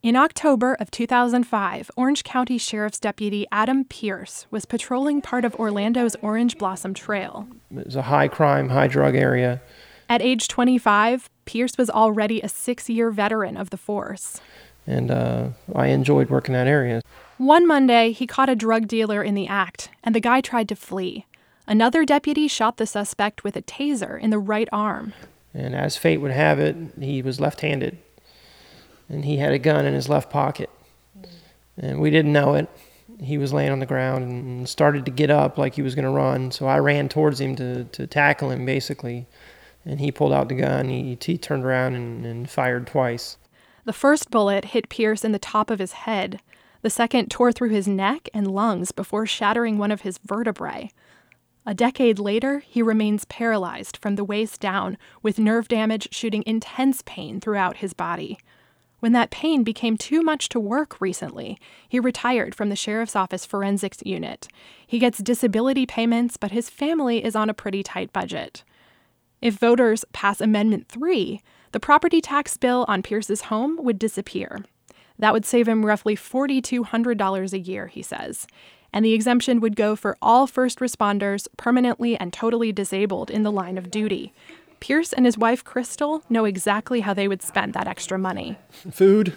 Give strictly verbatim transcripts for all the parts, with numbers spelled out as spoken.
In October of two thousand five, Orange County Sheriff's Deputy Adam Pierce was patrolling part of Orlando's Orange Blossom Trail. It was a high-crime, high-drug area. At age twenty-five, Pierce was already a six-year veteran of the force. And uh, I enjoyed working that area. One Monday, he caught a drug dealer in the act, and the guy tried to flee. Another deputy shot the suspect with a taser in the right arm. And as fate would have it, he was left-handed. And he had a gun in his left pocket. And we didn't know it. He was laying on the ground and started to get up like he was going to run. So I ran towards him to, to tackle him, basically. And he pulled out the gun. He, he turned around and, and fired twice. The first bullet hit Pierce in the top of his head. The second tore through his neck and lungs before shattering one of his vertebrae. A decade later, he remains paralyzed from the waist down, with nerve damage shooting intense pain throughout his body. When that pain became too much to work recently, he retired from the sheriff's office forensics unit. He gets disability payments, but his family is on a pretty tight budget. If voters pass Amendment three, the property tax bill on Pierce's home would disappear. That would save him roughly four thousand two hundred dollars a year, he says. And the exemption would go for all first responders permanently and totally disabled in the line of duty. Pierce and his wife, Crystal, know exactly how they would spend that extra money. Food.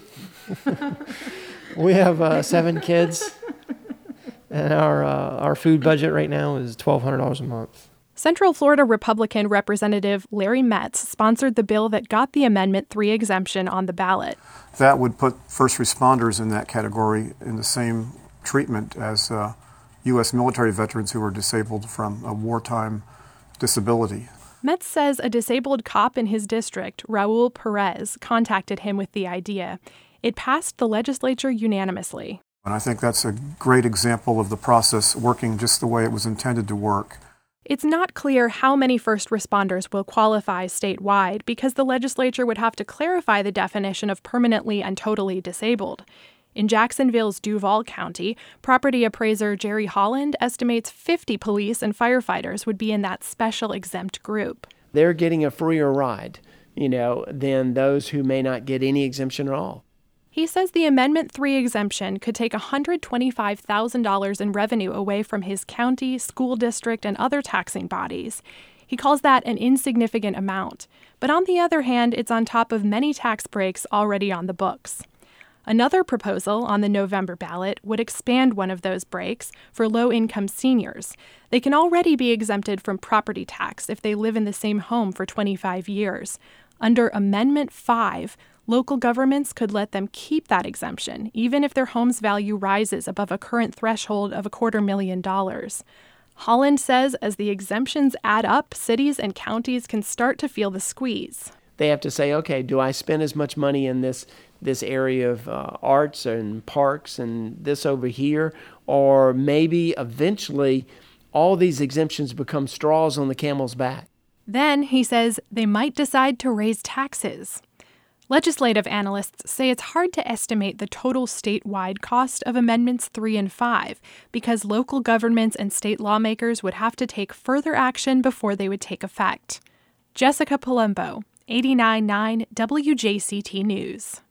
We have uh, seven kids, and our uh, our food budget right now is twelve hundred dollars a month. Central Florida Republican Representative Larry Metz sponsored the bill that got the Amendment three exemption on the ballot. That would put first responders in that category in the same treatment as uh, U S military veterans who are disabled from a wartime disability. Metz says a disabled cop in his district, Raul Perez, contacted him with the idea. It passed the legislature unanimously. And I think that's a great example of the process working just the way it was intended to work. It's not clear how many first responders will qualify statewide because the legislature would have to clarify the definition of permanently and totally disabled. In Jacksonville's Duval County, property appraiser Jerry Holland estimates fifty police and firefighters would be in that special exempt group. They're getting a freer ride, you know, than those who may not get any exemption at all. He says the Amendment three exemption could take one hundred twenty-five thousand dollars in revenue away from his county, school district, and other taxing bodies. He calls that an insignificant amount. But on the other hand, it's on top of many tax breaks already on the books. Another proposal on the November ballot would expand one of those breaks for low-income seniors. They can already be exempted from property tax if they live in the same home for twenty-five years. Under Amendment five, local governments could let them keep that exemption, even if their home's value rises above a current threshold of a quarter million dollars. Holland says as the exemptions add up, cities and counties can start to feel the squeeze. They have to say, okay, do I spend as much money in this this area of uh, arts and parks and this over here? Or maybe eventually all these exemptions become straws on the camel's back. Then, he says, they might decide to raise taxes. Legislative analysts say it's hard to estimate the total statewide cost of Amendments three and five because local governments and state lawmakers would have to take further action before they would take effect. Jessica Palumbo, eighty-nine point nine W J C T News.